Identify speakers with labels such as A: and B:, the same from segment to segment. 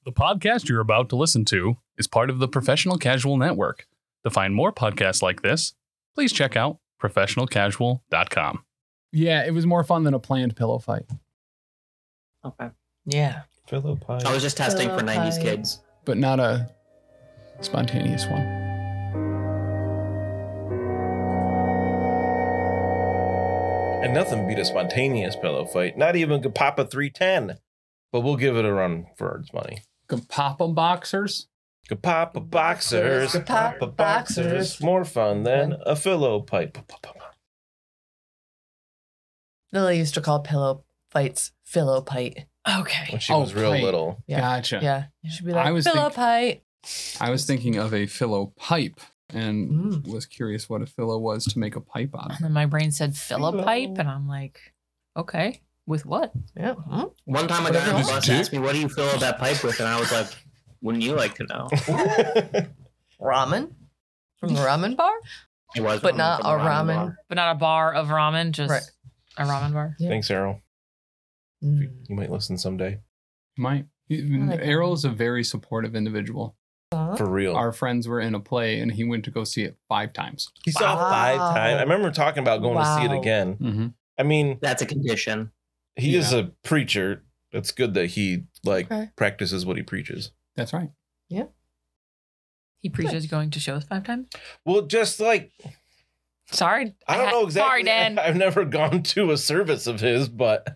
A: The podcast you're about to listen to is part of the Professional Casual Network. To find more podcasts like this, please check out professionalcasual.com.
B: Yeah, it was more fun than a planned pillow fight.
C: Okay.
D: Yeah.
E: Pillow pie.
C: I was just testing for
D: Pillow
C: 90s
D: fight.
C: kids.
B: But not a spontaneous one.
E: And nothing beat a spontaneous pillow fight. Not even Papa 310. But we'll give it a run for its money.
B: Papa boxers?
E: Papa boxers.
D: Papa boxers.
E: More fun than a pillow pipe.
D: Lily used to call pillow fights pillow fight.
C: Okay.
E: When she was real
B: pipe.
E: little.
D: Yeah.
B: Gotcha.
D: Yeah. She'd be like,
B: I was
D: pillow fight.
B: I was thinking of a philo pipe and was curious what a philo was to make a pipe out of.
F: And then my brain said fill a pipe, and I'm like, okay, with what?
D: Yeah.
C: One time a guy on the
B: Just
C: bus
B: dick?
C: asked me, what do you fill up that pipe with? And I was like, wouldn't you like to know?
D: Ramen? From the ramen bar?
C: It was
D: But
C: ramen
D: not
C: from
D: a
C: the
D: ramen.
C: bar.
F: But not a bar of ramen, just
D: Right.
F: a ramen bar.
D: Yeah.
E: Thanks, Errol.
D: Mm.
E: You might listen someday.
B: My Errol's a very supportive individual.
E: For real.
B: Our friends were in a play and he went to go see it 5 times.
E: He saw
D: Wow.
E: 5 times. I remember talking about going to see it
D: Wow.
E: again.
B: Mm-hmm.
E: I mean,
C: That's a condition.
E: he is a preacher. It's good that he
D: Okay.
E: practices what he preaches.
B: That's right.
F: He preaches going to shows 5 times.
E: Well, just like
F: Sorry,
E: I don't know exactly.
F: Sorry, Dan.
E: I've never gone to a service of his, but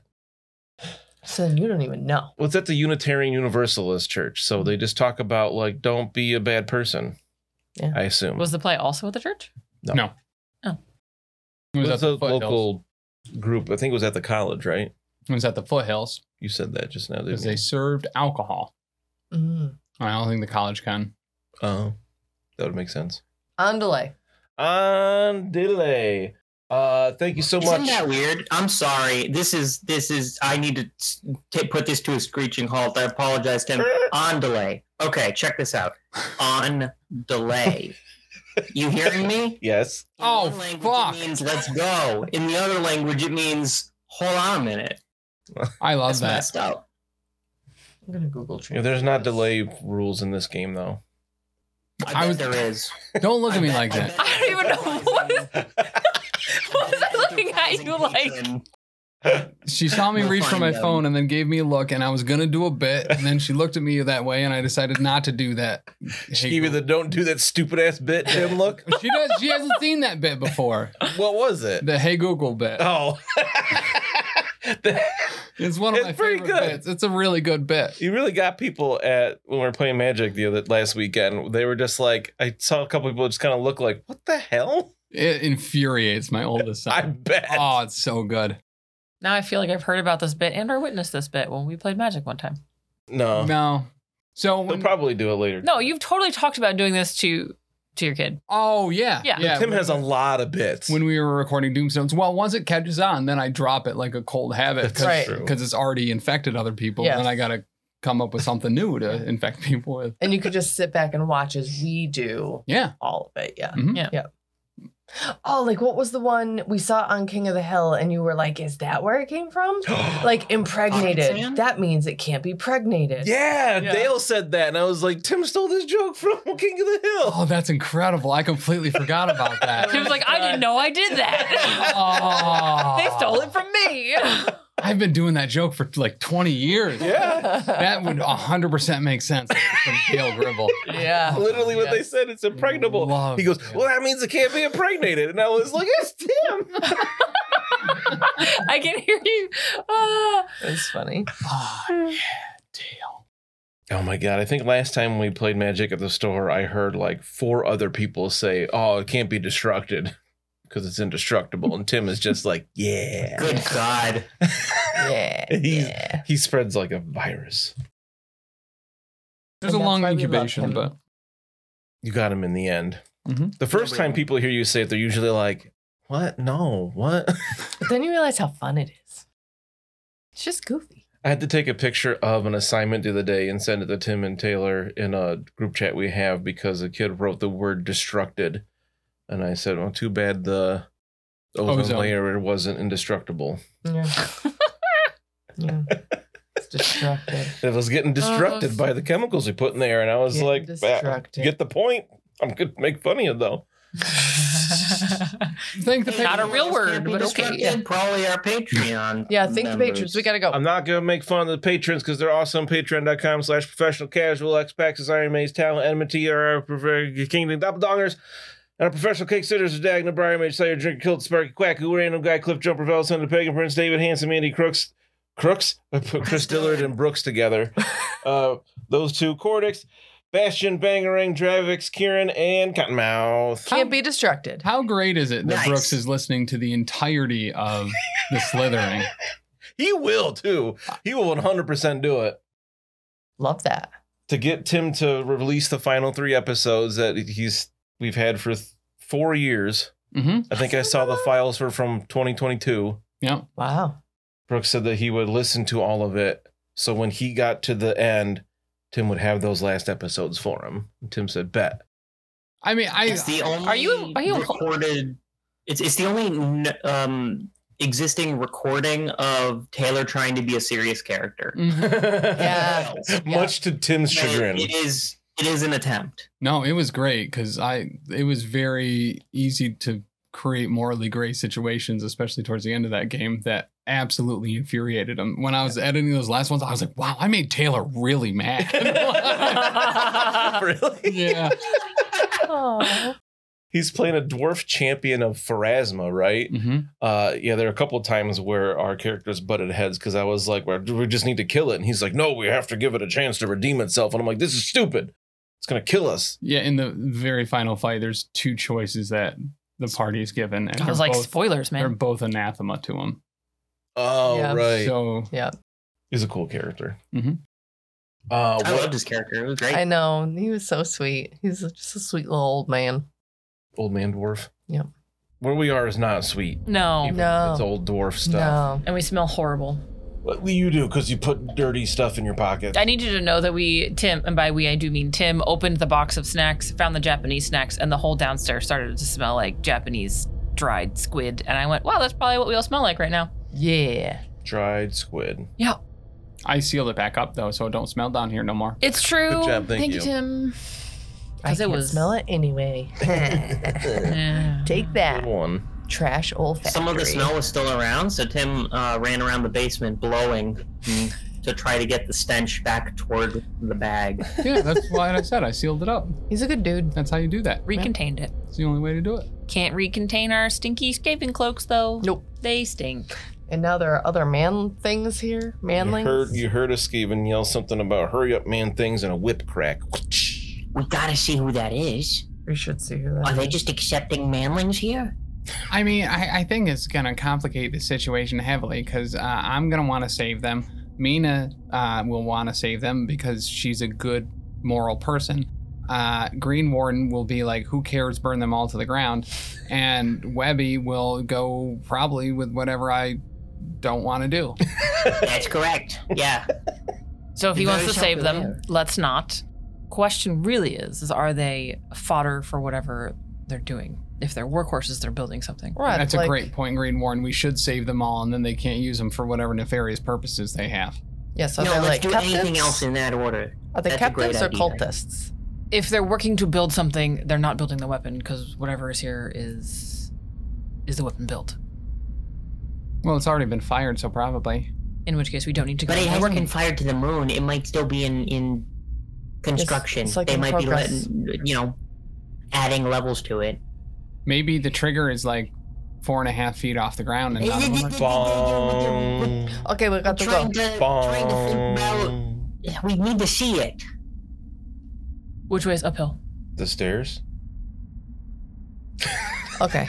D: So then you don't even know.
E: well, it's at the Unitarian Universalist Church, so they just talk about like don't be a bad person.
D: Yeah.
E: I assume.
F: Was the play also at the church?
B: No.
F: Oh.
B: It was
E: It's
B: at
E: a
B: the Foothills.
E: local group. I think it was at the college, right?
B: It was at the Foothills
E: You said that just now.
B: because
E: Didn't
B: they
E: you?
B: served alcohol.
D: Mm.
B: I don't think the college can.
E: Oh, that would make sense.
D: On delay.
E: On delay. Thank you so
C: Isn't
E: much.
C: that weird? I'm sorry. This is. I need to put this to a screeching halt. I apologize, Tim. On delay. Okay, check this out. On delay. You hearing me?
E: Yes.
C: In
B: Oh,
C: one language,
B: fuck.
C: It means let's go. In the other language, it means hold on a minute.
B: I love
C: That's
B: that.
C: messed up.
D: I'm going to Google
E: Yeah,
D: Translate.
E: there's not
D: this.
E: delay rules in this game, though.
C: I bet there is.
B: Don't look at me
C: I
B: like
C: bet-
B: that.
F: I don't even know what was I looking at you like.
B: She saw me
C: We'll
B: reach for my
C: find out.
B: phone and then gave me a look, and I was gonna do a bit, and then she looked at me that way, and I decided not to do that.
E: She gave you the don't do that stupid ass bit, Tim. Look.
B: She does. She hasn't seen that bit before.
E: What was it?
B: The Hey Google bit.
E: Oh.
B: It's one of
E: It's
B: my
E: pretty
B: favorite
E: good.
B: bits. It's a really good bit.
E: You really got people at when we were playing Magic last weekend. They were just like, I saw a couple people just kind of look like, what the hell?
B: It infuriates my oldest son.
E: I bet.
B: Oh, it's so good.
F: Now I feel like I've heard about this bit and or witnessed this bit when we played Magic one time.
E: No,
B: No. So
E: they'll
B: when,
E: probably do it later.
F: No, you've totally talked about doing this to your kid.
B: oh yeah,
F: Yeah.
E: Tim has a lot of bits.
B: When we were recording Doomstones, well, once it catches on, then I drop it like a cold habit
E: That's
D: Right.
E: true.
B: because it's already infected other people.
D: Yeah.
B: Then I gotta come up with something new to infect people with.
D: And you could just sit back and watch as we do
B: Yeah.
D: all of it. Yeah.
B: Mhm.
F: Yeah.
D: Oh, like what was the one we saw on King of the Hill and you were like, is that where it came from? Like impregnated.
C: Pocket sand?
D: That means it can't be pregnated.
E: Yeah,
F: Yeah.
E: Dale said that, and I was like, Tim stole this joke from King of the Hill.
B: Oh, that's incredible. I completely forgot about that.
F: She was like, I didn't know I did that.
B: Oh.
F: They stole it from me.
B: I've been doing that joke for like 20 years.
E: Yeah,
B: That would 100% make sense from Dale Gribble.
D: Yeah.
E: literally what
D: Yeah.
E: they said. It's impregnable.
B: Love
E: He goes,
B: Dale.
E: well, that means it can't be impregnated, and I was like, it's Tim.
F: I can hear you. Ah.
D: That's funny.
B: Oh, yeah, Dale.
E: Oh my god! I think last time we played Magic at the store, I heard like 4 other people say, "Oh, it can't be destructed because it's indestructible," and Tim is just like, "Yeah."
C: Good God.
D: Yeah.
E: He's-
D: yeah.
E: He spreads like a virus.
B: There's a
D: And that's
B: long
D: why we love
B: incubation,
D: him.
B: but
E: You got him in the end.
B: Mhm.
E: The first time people hear you say it, they're usually like, "What? No, what?"
D: But then you realize how fun it is. It's just goofy.
E: I had to take a picture of an assignment the other day and send it to Tim and Taylor in a group chat we have because a kid wrote the word destructed. And I said, well, too bad the ozone
B: Ozone.
E: layer wasn't indestructible.
D: Yeah. Yeah. Destructed.
E: It was getting destructed by the chemicals we put in there, and I was
D: Getting
E: like,
D: destructed.
E: "Get the point." I'm good to make fun of you though.
B: Thank the
F: Not a
B: patrons.
F: real word,
C: Can't be
F: but okay.
C: distracted. Probably our Patreon.
D: Yeah, think the
C: members.
D: patrons. We gotta go.
E: I'm not gonna make fun of the patrons because they're awesome. Patreon.com/professional casual. X-Pax's Iron Maze Talent Enmity are our preferred Kingdom Doppeldongers. And our professional cake sitters are Dagna, Brian Mage, Slayer, Drinker, Kilt, Sparky, Quack, Who, Random Guy, Cliff Jumper, Velson, the Pagan Prince, David Hanson, Andy Crooks. I put Chris Dillard and Brooks together. Those two, Cordix, Bastion, Bangarang, Dravix, Kieran, and Cottonmouth.
D: Can't be distracted.
B: How great is it that
C: Nice.
B: Brooks is listening to the entirety of the Slithering?
E: He will too. He will 100% do it.
D: Love that.
E: To get Tim to release the final 3 episodes that we've had for 4 years.
B: Mm-hmm.
E: I think I saw the files were from 2022.
B: Yeah.
D: Wow.
E: Brooks said that he would listen to all of it. So when he got to the end, Tim would have those last episodes for him. And Tim said, bet.
B: I mean,
C: It's the only
F: Are you-
C: recorded? It's the only existing recording of Taylor trying to be a serious character.
D: Yeah.
E: Much to Tim's chagrin.
C: It is an attempt.
B: No, it was great because it was very easy to create morally gray situations, especially towards the end of that game, that absolutely infuriated him. When I was editing those last ones, I was like, wow, I made Taylor really mad.
E: Really?
B: Yeah.
D: Oh.
E: He's playing a dwarf champion of Pharasma, right?
B: Mm-hmm.
E: Yeah, there are a couple of times where our characters butted heads because I was like, well, we just need to kill it. And he's like, no, we have to give it a chance to redeem itself. And I'm like, this is stupid. It's going to kill us.
B: Yeah, in the very final fight, there's 2 choices that the party is given. And
F: I was
B: they're
F: like,
B: both,
F: spoilers,
B: they're
F: man.
B: both anathema to him.
E: Oh,
D: Yeah.
E: right.
B: So,
D: Yeah.
E: He's a cool character.
B: Mhm.
C: I
E: What
C: loved his character. It was great.
D: I know. He was so sweet. He's just a sweet little old man.
E: old man dwarf?
D: Yeah.
E: Where we are is not sweet.
F: No.
E: Even
D: No.
E: if it's old dwarf stuff.
D: No.
F: And we smell horrible.
E: What you do because you put dirty stuff in your pocket.
F: I need you to know that Tim, and by we I do mean Tim, opened the box of snacks, found the Japanese snacks, and the whole downstairs started to smell like Japanese dried squid. And I went, wow, that's probably what we all smell like right now.
D: Yeah.
E: Dried squid.
F: Yeah.
B: I sealed it back up, though, so it don't smell down here no more.
F: It's true.
E: Good job, thank you.
F: Tim.
D: I can't smell it anyway.
F: Yeah.
D: Take that,
E: Good one.
D: trash old factory.
C: Some of the smell was still around, so Tim ran around the basement blowing to try to get the stench back toward the bag.
B: Yeah, that's why I said I sealed it up.
D: He's a good dude.
B: That's how you do that.
F: Recontained it.
B: It's the only way to do it.
F: Can't recontain our stinky escaping cloaks, though.
D: Nope.
F: They stink.
D: And now there are other man things here. Manlings.
E: You heard us, Steven, yell something about hurry up, man, things and a whip crack.
C: We gotta see who that is.
D: We should see who that
C: Are they
D: is.
C: just accepting manlings here?
B: I mean, I think it's going to complicate the situation heavily because I'm going to want to save them. Mina will want to save them because she's a good moral person. Green Warden will be like, who cares, burn them all to the ground. And Webby will go probably with whatever I don't want to do.
C: That's correct. Yeah.
F: So if he
C: You're
F: wants to
C: very
F: save them,
C: self-aware.
F: let's not. Question really is are they fodder for whatever they're doing? If they're workhorses, they're building something.
D: Right,
B: That's
D: like,
B: a great point, Green Warden. We should save them all and then they can't use them for whatever nefarious purposes they have.
D: Yeah, so
C: No,
D: they're
C: let's
D: like
C: do
D: captives.
C: anything else in that order.
D: Are they
C: That's a great
D: captives or
C: idea.
D: cultists?
F: If they're working to build something, they're not building the weapon because whatever is here is the weapon built.
B: Well, it's already been fired, so probably.
F: In which case, we don't need to go.
C: But it
F: to
C: hasn't
F: working.
C: been fired to the moon. It might still be in construction.
D: It's like
C: they
D: in
C: might
D: progress.
C: be adding levels to it.
B: Maybe the trigger is like 4.5 feet off the ground and none of them are.
E: Bong.
D: Okay, we got to go.
C: Trying to think about.
E: Bong.
C: We need to see it.
F: Which way is uphill?
E: The stairs?
D: Okay.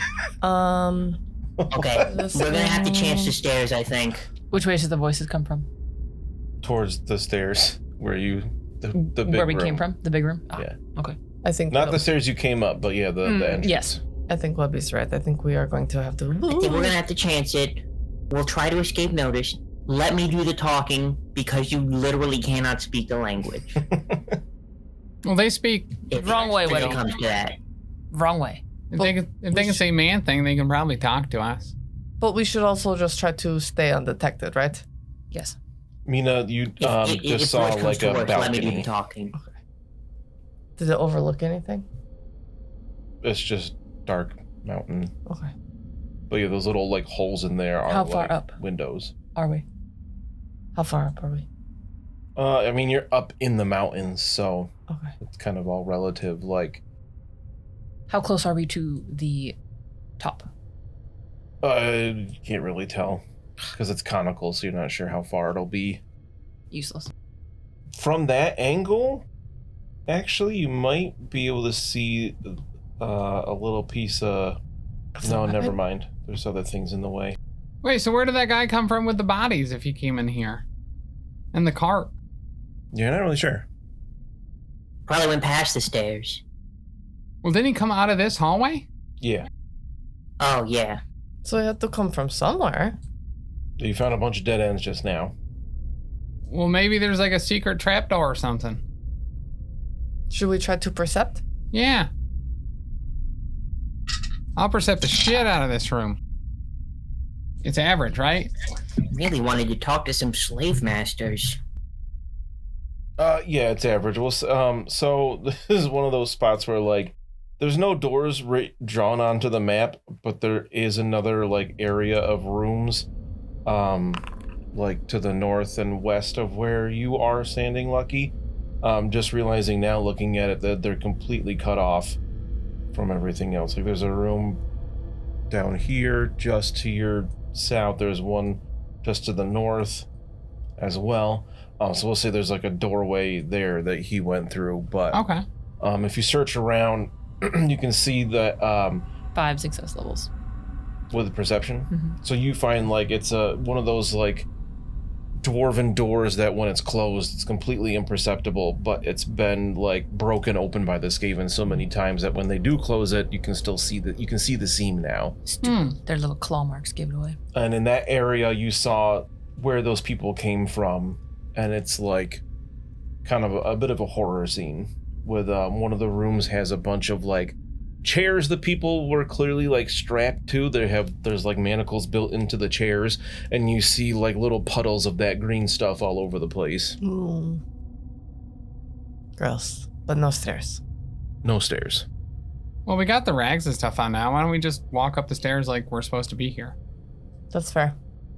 C: Okay,
D: This
C: we're gonna have to chance the
D: is-
C: stairs. I think.
F: Which way should the voices come from?
E: Towards the stairs where you, the big
F: Where we
E: room.
F: came from? The big room? Ah,
E: Yeah.
F: Okay.
D: I think
E: Not the stairs you came up, but yeah, the entrance.
F: Yes.
D: I think Webby's right. I think we are going to have to.
C: I think we're gonna have to chance it. We'll try to escape notice. Let me do the talking because you literally cannot speak the language.
B: Well, they speak.
C: If
F: Wrong way,
C: if
F: Webby.
C: it comes to that.
F: Wrong way.
B: If they can say man thing, they can probably talk to us.
D: But we should also just try to stay undetected, right?
F: Yes.
E: Mina, you
C: If
E: just saw
C: worse comes
E: like
C: to
E: a
C: worse, let me do the
E: balcony.
C: talking.
D: Does it overlook anything?
E: It's just dark mountain.
D: Okay.
E: But yeah, those little like holes in there are
F: How far
E: like
F: up?
E: windows.
F: Are we?
D: How far up are we?
E: I mean, you're up in the mountains, so
D: Okay.
E: it's kind of all relative. Like,
F: How close are we to the top?
E: you can't really tell because it's conical, so you're not sure how far it'll be.
F: Useless.
E: From that angle, actually, you might be able to see a little piece of. No, never mind. There's other things in the way.
B: Wait, so where did that guy come from with the bodies if he came in here? And the cart?
E: You're not really sure.
C: Probably went past the stairs.
B: Well, didn't he come out of this hallway?
E: Yeah.
C: Oh, yeah.
D: So it had to come from somewhere.
E: You found a bunch of dead ends just now.
B: Well, maybe there's like a secret trapdoor or something.
D: Should we try to percept?
B: Yeah. I'll percept the shit out of this room. It's average, right?
C: Really wanted to talk to some slave masters.
E: Yeah, it's average. Well, so this is one of those spots where like there's no doors drawn onto the map, but there is another like area of rooms, like to the north and west of where you are standing, Lucky. Just realizing now, looking at it, that they're completely cut off from everything else. Like there's a room down here just to your south. There's one just to the north as well. So we'll say there's like a doorway there that he went through, but
B: Okay.
E: if you search around, you can see that
F: 5 success levels.
E: with perception.
F: Mhm.
E: So you find like it's one of those like dwarven doors that when it's closed, it's completely imperceptible, but it's been like broken open by the Skaven so many times that when they do close it, you can still see that you can see the seam now.
F: Their little claw marks give it away.
E: And in that area, you saw where those people came from, and it's like kind of a bit of a horror scene. With one of the rooms has a bunch of like chairs the people were clearly like strapped to. There's like manacles built into the chairs, and you see like little puddles of that green stuff all over the place.
D: Mm. Gross. But no stairs.
E: No stairs.
B: Well, we got the rags and stuff on now. Why don't we just walk up the stairs like we're supposed to be here?
D: That's fair.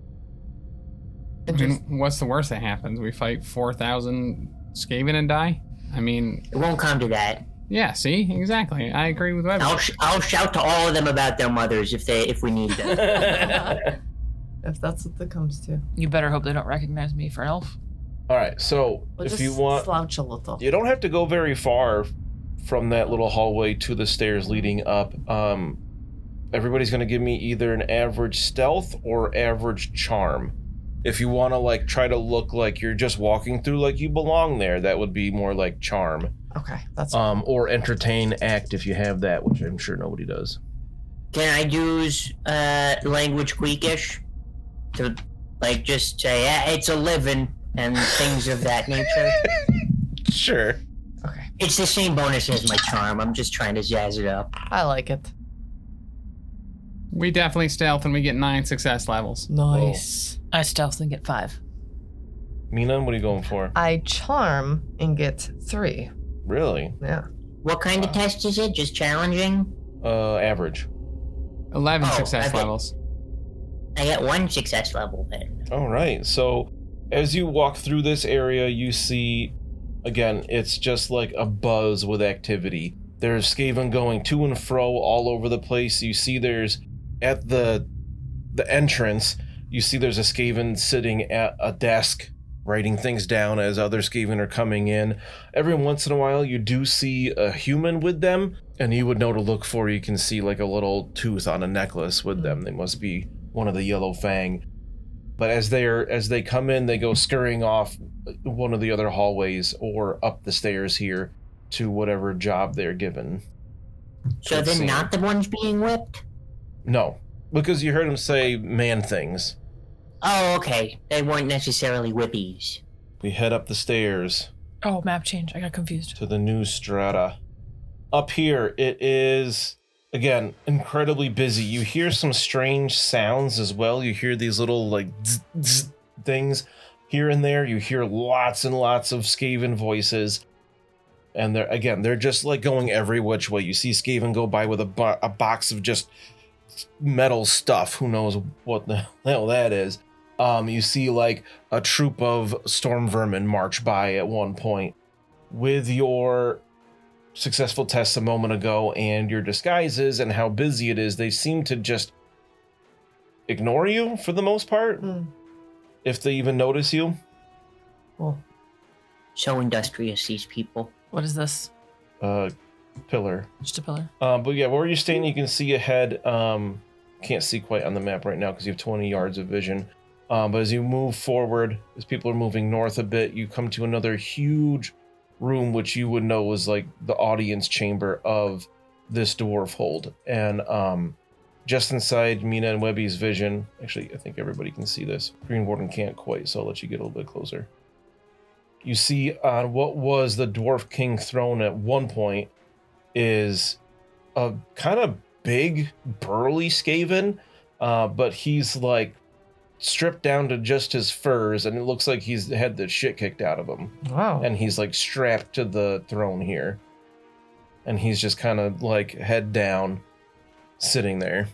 B: I mean, what's the worst that happens? We fight 4,000 Skaven and die? I mean,
C: It won't come to that.
B: yeah, see? Exactly. I agree with Webby.
C: I'll shout to all of them about their mothers if we need them.
D: If that's what it comes to.
F: You better hope they don't recognize me for an elf.
E: All right, so
D: We'll
E: if
D: just
E: you want,
D: slouch a little.
E: you don't have to go very far from that little hallway to the stairs leading up. Everybody's gonna give me either an average stealth or average charm. If you want to like try to look like you're just walking through like you belong there, that would be more like charm.
D: Okay, that's
E: Or entertain act if you have that, which I'm sure nobody does.
C: Can I use language Greekish to like just say, yeah, it's a living and things of that nature?
E: Sure.
D: okay.
C: It's the same bonus as my charm. I'm just trying to jazz it up.
D: I like it.
B: We definitely stealth and we get 9 success levels.
D: Nice.
F: I stealth and get 5.
E: Mina, what are you going for?
D: I charm and get 3.
E: Really?
D: Yeah.
C: What kind of test is it? Just challenging?
E: Average.
B: 11
C: Oh,
B: success
C: I bet-
B: levels.
C: I got 1 success level then.
E: All right. So as you walk through this area, you see, again, it's just like a buzz with activity. There's Skaven going to and fro all over the place. You see there's at the entrance, you see there's a Skaven sitting at a desk writing things down as other Skaven are coming in. Every once in a while, you do see a human with them, and you would know to look for. You can see like a little tooth on a necklace with them. They must be one of the Yellow Fang. But as they come in, they go scurrying off one of the other hallways or up the stairs here to whatever job they're given.
C: So
E: Let's
C: they're
E: see.
C: not the ones being whipped?
E: No, because you heard him say man things.
C: Oh, okay. They weren't necessarily whippies.
E: We head up the stairs
F: Oh, map change. I got confused.
E: to the new strata. Up here, it is, again, incredibly busy. You hear some strange sounds as well. You hear these little, like, zzz, zzz things. Here and there, you hear lots and lots of Skaven voices. And they're just like going every which way. You see Skaven go by with a box of just metal stuff. Who knows what the hell that is. You see like a troop of storm vermin march by at one point. With your successful tests a moment ago and your disguises and how busy it is, they seem to just ignore you for the most part. If they even notice you.
D: Well,
C: So industrious, these people.
F: What is this?
E: Pillar.
F: Just a pillar.
E: But yeah, where you're standing, you can see ahead. Can't see quite on the map right now because you have 20 yards of vision. But as you move forward, as people are moving north a bit, you come to another huge room, which you would know was like the audience chamber of this dwarf hold. And just inside Mina and Webby's vision, actually, I think everybody can see this. Green Warden can't quite, so I'll let you get a little bit closer. You see on what was the Dwarf King throne at one point is a kind of big, burly Skaven, but he's like stripped down to just his furs, and it looks like he's had the shit kicked out of him.
D: wow.
E: And he's like strapped to the throne here. And he's just kind of like head down, sitting there.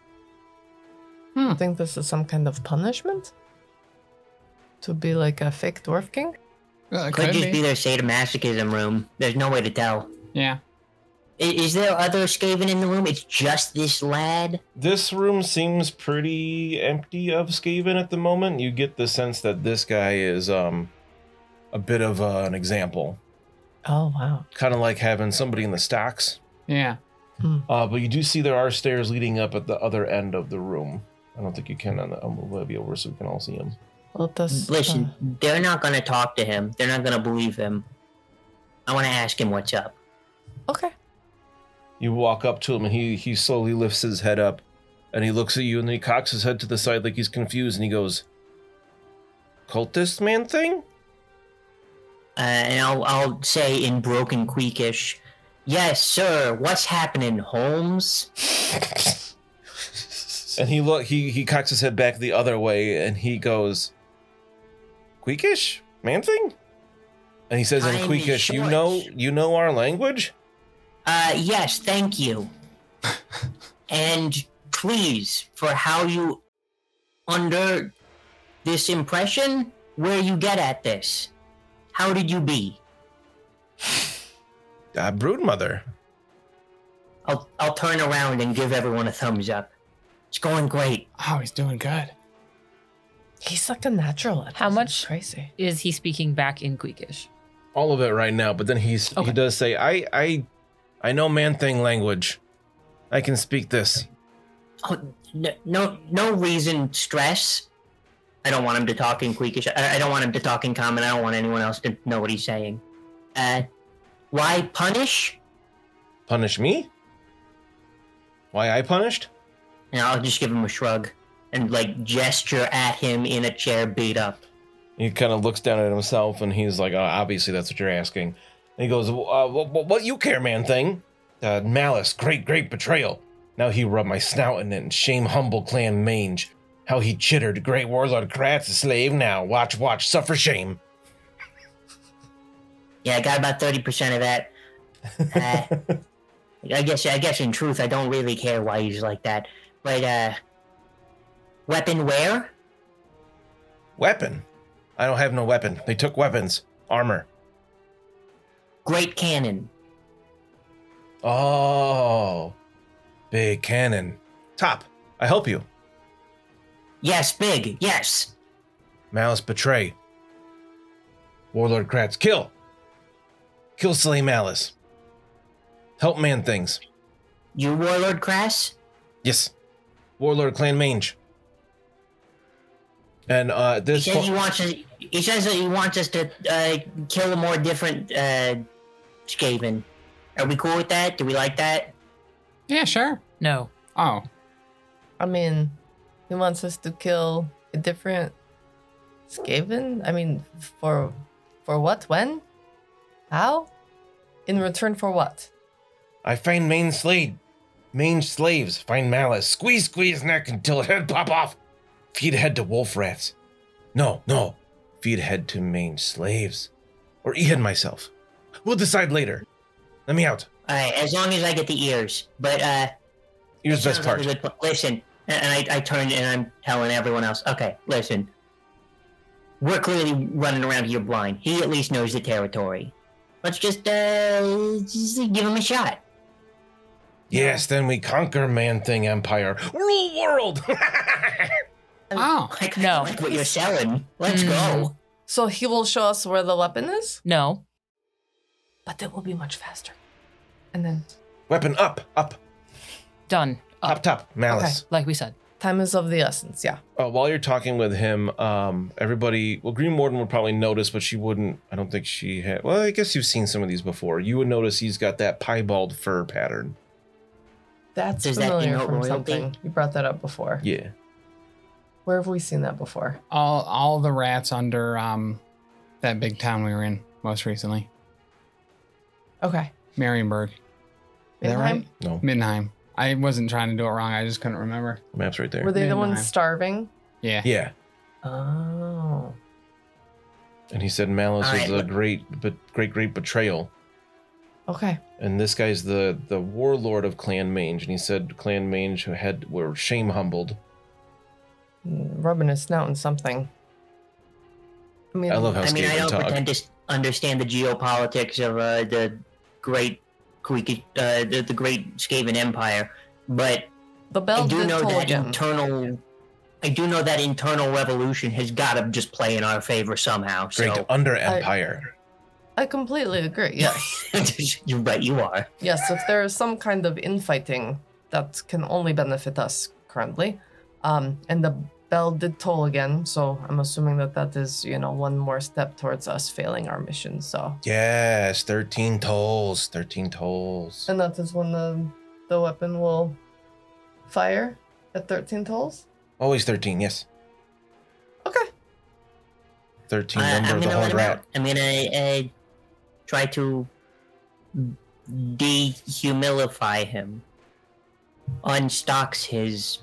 D: I think this is some kind of punishment? To be like a fake dwarf king?
B: It
C: Could just be their sadomasochism room. There's no way to tell.
B: Yeah.
C: Is there other Skaven in the room? It's just this lad?
E: This room seems pretty empty of Skaven at the moment. You get the sense that this guy is a bit of an example.
D: Oh, wow.
E: Kind of like having somebody in the stocks.
B: Yeah.
E: But you do see there are stairs leading up at the other end of the room. I don't think you can on the Webby over so we can all see him.
D: Well, this,
C: Listen, they're not going to talk to him. They're not going to believe him. I want to ask him what's up.
D: okay.
E: You walk up to him and he slowly lifts his head up and he looks at you and then he cocks his head to the side like he's confused and he goes, "Cultist man thing?"
C: And I'll say in broken Queekish, "Yes, sir. What's happening, Holmes?"
E: And he cocks his head back the other way and he goes, "Queekish? Man thing?" And he says in
C: I'm in
E: Queekish,
C: shorts.
E: you know our language?"
C: Yes, thank you. And please, for how you under this impression, where you get at this? How did you be?
E: Broodmother.
C: I'll turn around and give everyone a thumbs up. It's going great.
B: Oh, he's doing good.
D: He's like a natural at
F: How
D: this.
F: much-
D: It's crazy.
F: Is he speaking back in Queekish?
E: All of it right now, but then he
F: Okay.
E: does say, I know man thing language. I can speak this.
C: Oh, no reason stress. I don't want him to talk in Queekish. I don't want him to talk in common. I don't want anyone else to know what he's saying. Why punish?
E: Punish me? Why I punished?
C: And I'll just give him a shrug and like gesture at him in a chair beat up.
E: He kind of looks down at himself and he's like, obviously that's what you're asking. And he goes, what you care, man thing? Malice, great betrayal. Now he rubbed my snout in it and shame humble clan mange. How he chittered great warlord Kratz a slave now. Watch, suffer shame.
C: Yeah, I got about 30% of that. I guess in truth, I don't really care why he's like that. But, weapon where?
E: Weapon? I don't have no weapon. They took weapons. Armor.
C: Great cannon.
E: Oh. Big cannon. Top. I help you.
C: Yes, big, yes.
E: Malice betray. Warlord Kratz kill. Kill slay Malice. Help man things.
C: You Warlord Crass?
E: Yes. Warlord Clan Mange. And this
C: He says that he wants us to kill a more different Skaven. Are we cool with that? Do we like that?
B: Yeah, sure.
F: No.
B: Oh,
D: I mean, he wants us to kill a different Skaven? I mean, for what? When? How? In return for what?
E: I find Mange slaves. Find Malice. Squeeze neck until head pop off. Feed head to wolf rats. No. if he'd head to mange slaves or Ian myself. We'll decide later. Let me out.
C: All right, as long as I get the ears. But
E: Ears best
C: sounds like
E: part.
C: a good listen, and I turn and I'm telling everyone else. Okay, listen. We're clearly running around here blind. He at least knows the territory. Let's just give him a shot.
E: Yes, then we conquer Man-Thing Empire. Rule world!
B: Oh,
C: I kinda
F: No.
C: like what you're selling. Let's go.
D: So he will show us where the weapon is,
F: No.
D: but it will be much faster. And then
E: Weapon up.
F: Done. Up.
E: Top. Malice.
F: Like we said.
D: time is of the essence. Yeah.
E: While you're talking with him, everybody, well, Green Warden would probably notice, but she wouldn't, I don't think she had, well, I guess you've seen some of these before. You would notice he's got that piebald fur pattern.
D: That's
C: Does that
D: familiar
C: denote
D: from
C: royalty?
D: something. You brought that up before.
E: Yeah.
D: Where have we seen that before?
B: all the rats under that big town we were in most recently,
D: Okay.
B: Marienburg. Is that
D: Midheim?
B: right?
E: No,
B: Middenheim. I wasn't trying to do it wrong. I just couldn't remember.
E: the map's right there.
D: Were they the ones
B: Midheim.
D: starving?
B: Yeah.
E: Yeah.
D: Oh.
E: And he said Malice
C: All
E: was
C: right.
E: a great betrayal.
D: Okay.
E: And this guy's the warlord of Clan Mange, and he said Clan Mange were shame humbled.
D: Rubbing his snout in something. I mean,
E: I love how
C: I mean, I
E: Skaven
C: don't
E: talk.
C: pretend to understand the geopolitics of the great the great Skaven Empire, but
D: the
C: I
D: bell
C: do
D: did
C: know
D: toll
C: that
D: again.
C: internal revolution has got to just play in our favor somehow.
E: Great
C: So
E: under empire.
D: I completely agree. Yes.
C: you're right, you are.
D: Yes, if there is some kind of infighting that can only benefit us currently, and the bell did toll again, so I'm assuming that is, one more step towards us failing our mission. So,
E: Yes, 13 tolls. 13 tolls.
D: and that is when the weapon will fire at 13 tolls.
E: Always 13, yes.
D: Okay.
E: 13
C: I'm
E: number of the
C: gonna let
E: horned
C: him
E: rat.
C: out. I'm gonna try to dehumilify him. Unstocks his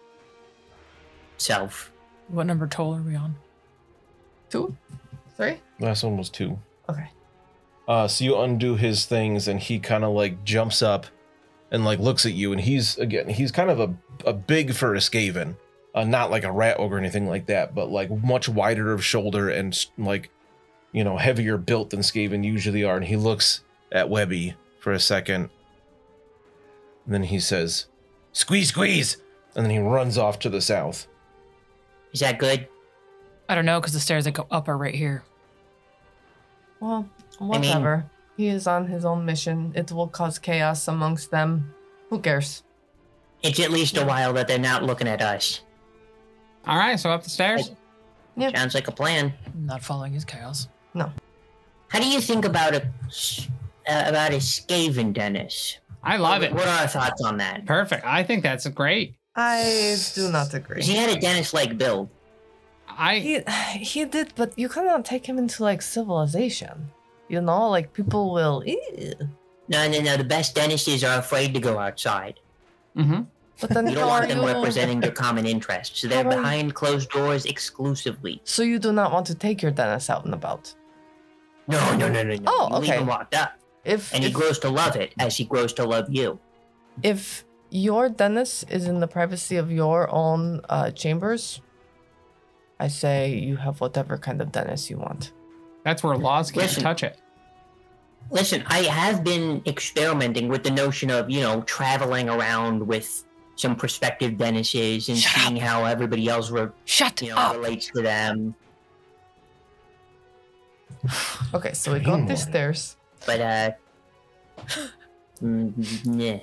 C: self.
F: What number toll are we on?
D: 2, 3.
E: Last one was 2.
D: Okay.
E: So you undo his things, and he kind of like jumps up and like looks at you, and he's kind of a big for a Skaven, not like a rat ogre or anything like that, but like much wider of shoulder and like heavier built than Skaven usually are. And he looks at Webby for a second, and then he says, "Squeeze, squeeze," and then he runs off to the south.
C: Is that good?
F: I don't know, because the stairs that go up are right here.
D: Well, whatever. He is on his own mission. It will cause chaos amongst them. Who cares?
C: It's at least a while that they're not looking at us.
B: All right, so up the stairs.
D: Yeah.
C: Sounds like a plan.
F: I'm not following his chaos.
C: How do you think about a Skaven, Dennis?
B: I love it.
C: What are our thoughts on that?
B: Perfect. I think that's great.
D: I do not agree.
C: 'Cause he had a Dennis-like build.
D: He did, but you cannot take him into like civilization. Like people will. Ew.
C: No. The best Dennises are afraid to go outside.
B: Mm-hmm.
D: But then
C: You don't
D: how
C: want
D: are
C: them
D: you?
C: representing their common interests. So they're
D: How are you-
C: behind closed doors exclusively.
D: So you do not want to take your Dennis out and about.
C: No.
D: Oh,
C: You leave
D: okay.
C: him locked up.
D: If
C: And he
D: if,
C: grows to love it as he grows to love you.
D: if your Dennis is in the privacy of your own chambers, I say you have whatever kind of Dennis you want.
B: That's where laws can't
C: Listen.
B: touch it.
C: Listen, I have been experimenting with the notion of, traveling around with some prospective Dennises and
F: Shut
C: seeing how everybody else
F: Shut up!
C: relates to them.
D: Okay, so we go up the
E: Humor.
D: stairs.
C: But, yeah.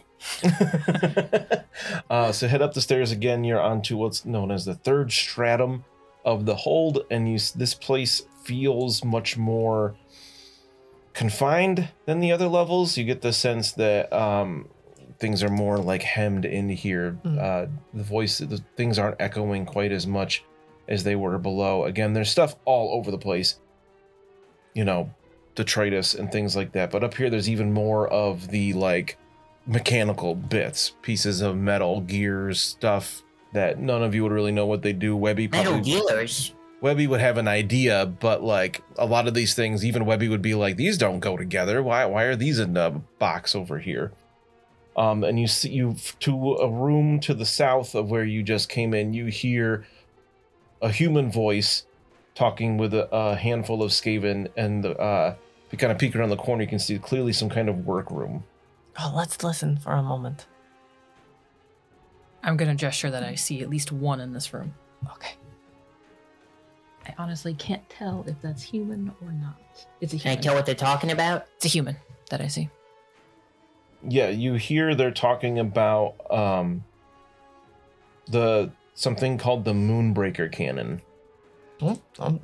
E: So head up the stairs again. You're onto what's known as the third stratum of the hold, and this place feels much more confined than the other levels. You get the sense that things are more like hemmed in here. The things aren't echoing quite as much as they were below. Again, there's stuff all over the place, detritus and things like that, but up here there's even more of the like mechanical bits, pieces of metal, gears, stuff that none of you would really know what they do. Webby
C: Metal
E: probably.
C: gears.
E: Webby would have an idea, but like a lot of these things, even Webby would be like, these don't go together. Why are these in a box over here? And you see to a room to the south of where you just came in, you hear a human voice talking with a handful of Skaven, and if you kind of peek around the corner, you can see clearly some kind of workroom.
D: Oh, let's listen for a moment.
F: I'm gonna gesture that I see at least one in this room.
D: Okay.
F: I honestly can't tell if that's human or not. It's a
C: Can I
F: human.
C: tell what they're talking about?
F: It's a human that I see.
E: Yeah, you hear they're talking about something called the Moonbreaker Cannon.
D: Look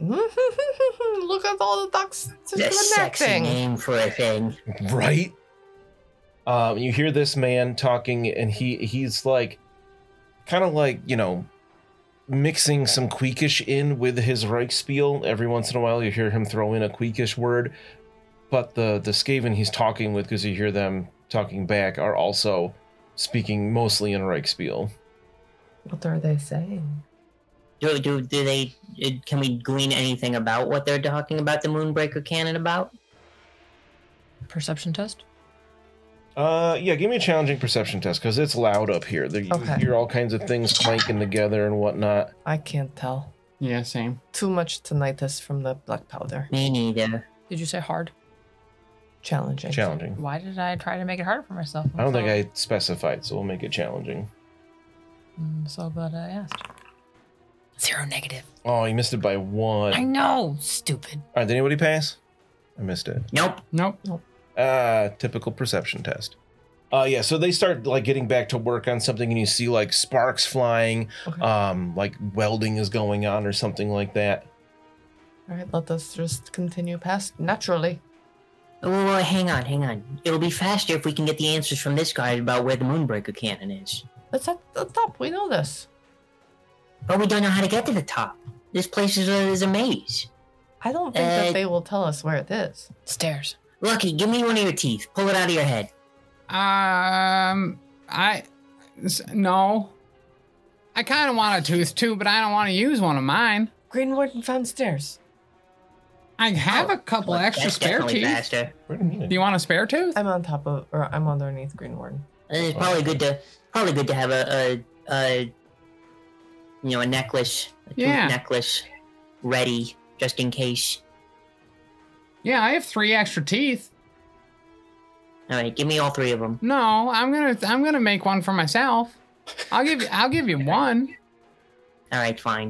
D: at all the ducks
C: The sexy
D: connecting.
C: name for a thing.
E: Right? You hear this man talking, and he's like, kind of like, mixing some Queekish in with his Reichspiel. Every once in a while, you hear him throw in a Queekish word. But the Skaven he's talking with, because you hear them talking back, are also speaking mostly in Reichspiel.
D: What are they saying?
C: Do they? Can we glean anything about what they're talking about the Moonbreaker Cannon about?
F: Perception test?
E: Yeah, give me a challenging perception test, because it's loud up here. You
D: Okay.
E: hear all kinds of things clanking together and whatnot.
D: I can't tell.
B: Yeah, same.
D: Too much tinnitus from the black powder.
C: Me neither.
F: Did you say hard?
D: Challenging.
E: Challenging.
F: Why did I try to make it harder for myself?
E: I don't think I specified, so we'll make it challenging.
F: I'm so glad I asked. 0 negative.
E: Oh, you missed it by 1.
F: I know, stupid.
E: All right, did anybody pass? I missed it.
C: Nope.
B: Nope.
E: Typical perception test. Yeah, so they start like getting back to work on something, and you see like sparks flying,
D: Okay.
E: like welding is going on or something like that.
D: All right, let us just continue past naturally.
C: Oh, hang on. It'll be faster if we can get the answers from this guy about where the Moonbreaker Cannon is.
D: It's at the top. We know this.
C: But we don't know how to get to the top. This place is a maze.
D: I don't think that they will tell us where it is.
F: Stairs.
C: Lucky, give me one of your teeth. Pull it out of your head.
B: No. I kind of want a tooth too, but I don't want to use one of mine.
D: Green Warden found stairs.
B: I have a couple
C: Well,
B: extra
C: that's
B: spare
C: definitely
B: teeth.
C: faster.
E: Wait a minute.
B: Do you want a spare tooth?
D: I'm on top of, or I'm underneath Green Warden.
C: It's probably good to have a necklace, a tooth
B: Yeah.
C: necklace, ready just in case.
B: Yeah, I have 3 extra teeth.
C: All right, give me all 3 of them.
B: No, I'm gonna make one for myself. I'll give you one.
C: All right, fine.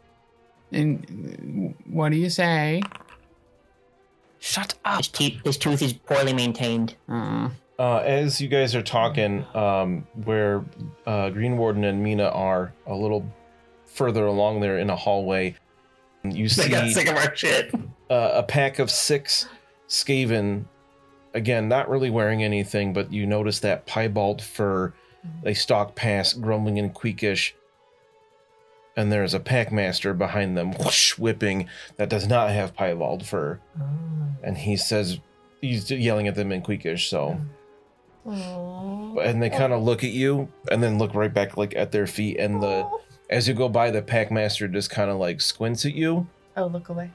B: And what do you say?
F: Shut up.
C: His tooth is poorly maintained.
E: As you guys are talking, where Green Warden and Mina are a little further along there in a hallway, you see
C: of our shit.
E: a pack of 6 Skaven, again, not really wearing anything, but you notice that piebald fur. They stalk past, grumbling in Queekish, and there's a packmaster behind them, whoosh, whipping, that does not have piebald fur. And he says, he's yelling at them in Queekish, so... And they kind of look at you, and then look right back like at their feet, and as you go by, the packmaster just kind of like squints at you,
D: Oh, look away.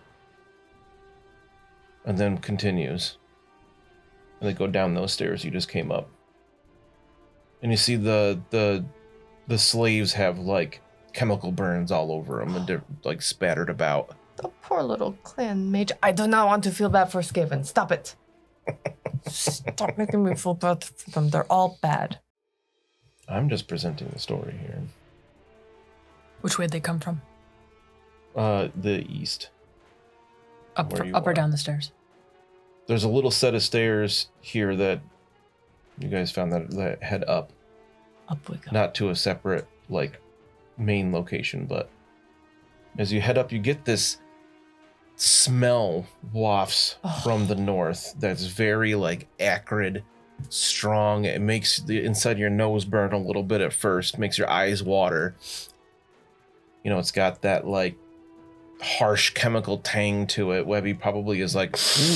E: and then continues. And they go down those stairs you just came up. And you see the slaves have like chemical burns all over them, and they're like spattered about.
D: The poor little clan mage. I do not want to feel bad for Skaven. Stop it. Stop making me feel bad for them. They're all bad.
E: I'm just presenting the story here.
F: Which way did they come from?
E: The east.
F: Up,
E: Where you
F: up or
E: are.
F: down the stairs?
E: There's a little set of stairs here that you guys found that head up,
D: Up we go.
E: not to a separate like main location, but as you head up, you get this smell wafts from the north that's very like acrid, strong. It makes the inside of your nose burn a little bit at first, makes your eyes water. It's got that like harsh chemical tang to it. Webby probably is like,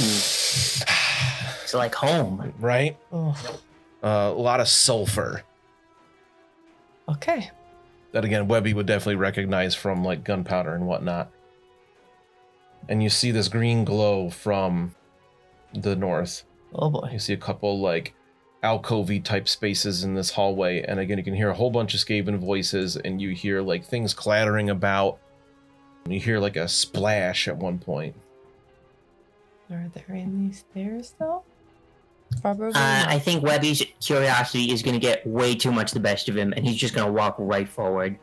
C: It's like home.
E: right?
D: Oh,
E: A lot of sulfur
D: okay.
E: that again Webby would definitely recognize from like gunpowder and whatnot. and you see this green glow from the north.
D: Oh boy.
E: You see a couple like alcovey type spaces in this hallway, and again you can hear a whole bunch of Skaven voices, and you hear like things clattering about. You hear like a splash at one point.
D: Are there any stairs though? Probably.
C: I think Webby's curiosity is going to get way too much the best of him, and he's just going to walk right forward.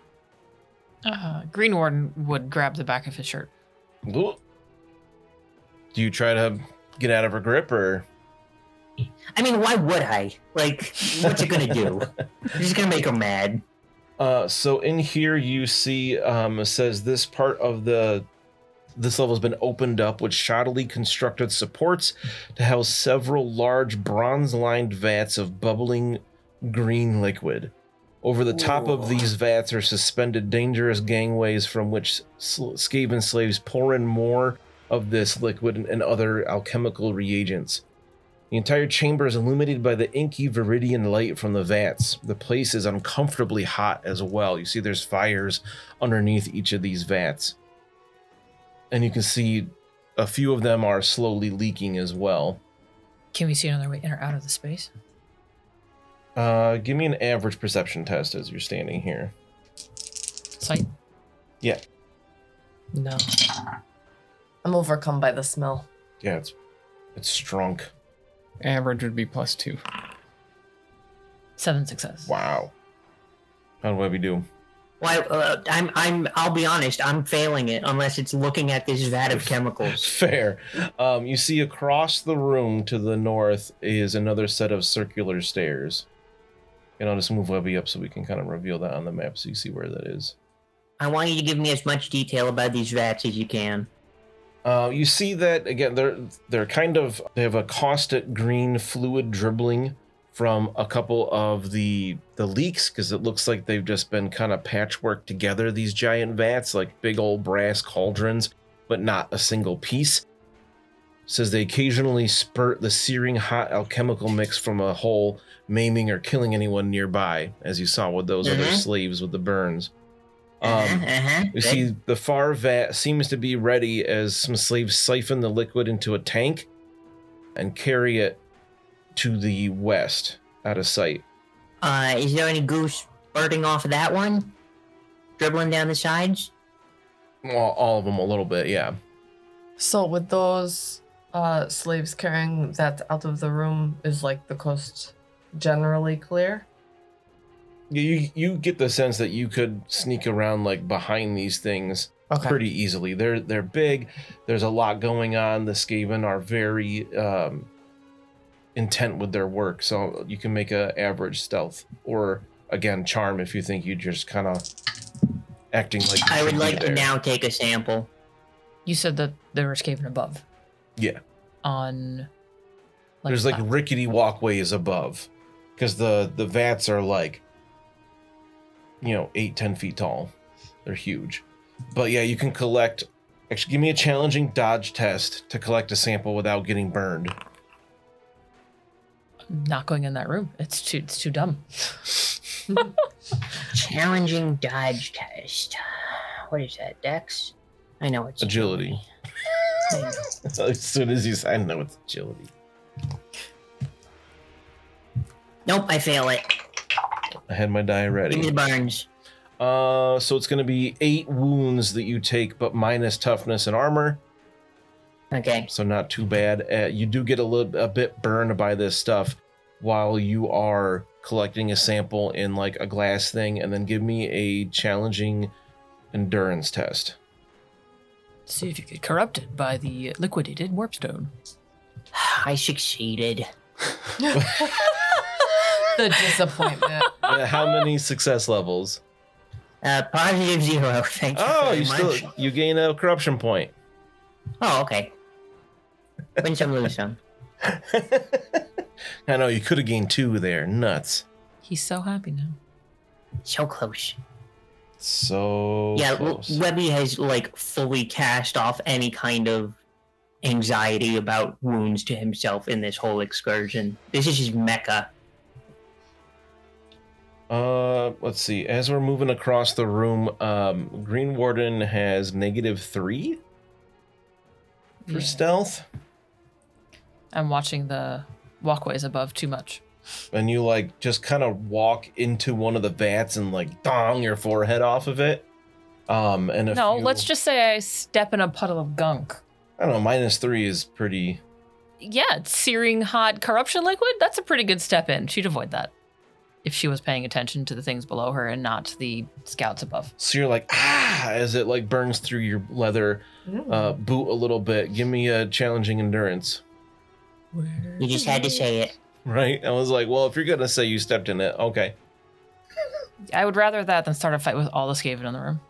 F: Green Warden would grab the back of his shirt.
E: Do you try to get out of her grip, or?
C: I mean, why would I? Like, what's it going to do? It's just going to make her mad.
E: So in here you see it says this part of this level has been opened up with shoddily constructed supports to house several large bronze-lined vats of bubbling green liquid. Over the top of these vats are suspended dangerous gangways from which Skaven slaves pour in more of this liquid and other alchemical reagents. The entire chamber is illuminated by the inky viridian light from the vats. The place is uncomfortably hot as well. You see there's fires underneath each of these vats. And you can see a few of them are slowly leaking as well.
F: Can we see another way in or out of the space?
E: Give me an average perception test as you're standing here.
F: Sight?
E: Yeah.
D: No. I'm overcome by the smell.
E: Yeah, it's strong.
B: Average would be +2.
F: 7 success.
E: Wow. How do Webby do?
C: Well, I'll be honest, I'm failing it unless it's looking at this vat of chemicals.
E: Fair. You see across the room to the north is another set of circular stairs. And I'll just move Webby up so we can kind of reveal that on the map so you see where that is.
C: I want you to give me as much detail about these vats as you can.
E: You see that, again, they have a caustic green fluid dribbling from a couple of the leaks, because it looks like they've just been kind of patchworked together, these giant vats, like big old brass cauldrons, but not a single piece. It says they occasionally spurt the searing hot alchemical mix from a hole, maiming or killing anyone nearby, as you saw with those other slaves with the burns. You see the far vat seems to be ready as some slaves siphon the liquid into a tank and carry it to the west out of sight.
C: Is there any goose spurting off of that one? Dribbling down the sides?
E: All of them a little bit, yeah.
D: So with those slaves carrying that out of the room, is like the coast generally clear?
E: You get the sense that you could sneak around like behind these things pretty easily. They're big. There's a lot going on. The Skaven are very intent with their work, so you can make a average stealth or again charm if you think you're just kind of acting like.
C: I would like to now take a sample.
F: You said that there were Skaven above.
E: Yeah.
F: On.
E: There's like rickety walkways above, because the vats are like, 8-10 feet tall. They're huge. But yeah, you can collect. Actually, give me a challenging dodge test to collect a sample without getting burned.
F: I'm not going in that room. It's too dumb.
C: Challenging dodge test. What is that, Dex? I know it's
E: agility. As soon as you say, I know it's agility.
C: Nope, I fail it.
E: I had my die ready.
C: Give me the burns.
E: So it's going to be 8 wounds that you take, but minus toughness and armor.
C: Okay.
E: So not too bad. You do get a bit burned by this stuff while you are collecting a sample in like a glass thing, and then give me a challenging endurance test.
F: See if you get corrupted by the liquidated warpstone.
C: I succeeded.
D: The disappointment.
E: How many success levels?
C: +0. Thank you very much.
E: You gain a corruption point.
C: Oh, okay. Win some, lose some.
E: I know, you could have gained 2 there. Nuts.
F: He's so happy now.
C: So close.
E: So
C: yeah,
E: close.
C: Webby has like fully cast off any kind of anxiety about wounds to himself in this whole excursion. This is his mecca.
E: Let's see. As we're moving across the room, Green Warden has -3. for stealth.
F: I'm watching the walkways above too much.
E: And you like just kind of walk into one of the vats and like dong your forehead off of it. And if
F: No,
E: you-
F: let's just say I step in a puddle of gunk.
E: I don't know, -3 is pretty.
F: Yeah, it's searing hot corruption liquid. That's a pretty good step in. She'd avoid that if she was paying attention to the things below her and not the scouts above.
E: So you're like, as it like burns through your leather boot a little bit. Give me a challenging endurance.
C: You just had to say it.
E: Right? I was like, well, if you're going to say you stepped in it, okay.
F: I would rather that than start a fight with all the Skaven in the room.